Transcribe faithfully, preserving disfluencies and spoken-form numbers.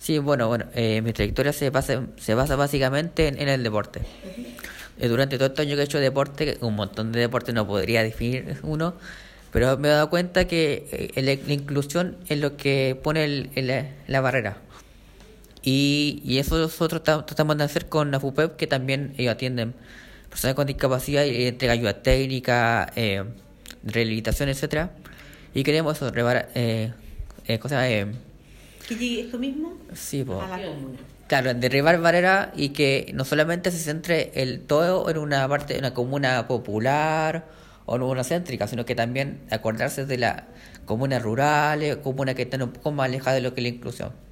Sí, bueno, bueno, eh, mi trayectoria se basa, se basa básicamente en, en el deporte. Eh, durante todo este año que he hecho deporte, un montón de deportes, no podría definir uno, pero me he dado cuenta que eh, la, la inclusión es lo que pone el- el- la, la barrera. Y, y eso nosotros tra- tratamos de hacer con la FUPEP, que también ellos atienden personas con discapacidad y entrega ayuda técnica, eh, rehabilitación, etcétera. Y queremos eso, rebar- eh, eh, cosa, eh, Que llegue esto mismo sí, po. a la comuna. Claro, derribar barreras y que no solamente se centre el todo en una parte de una comuna popular o en una céntrica, sino que también acordarse de las comunas rurales, comunas que están un poco más alejadas de lo que es la inclusión.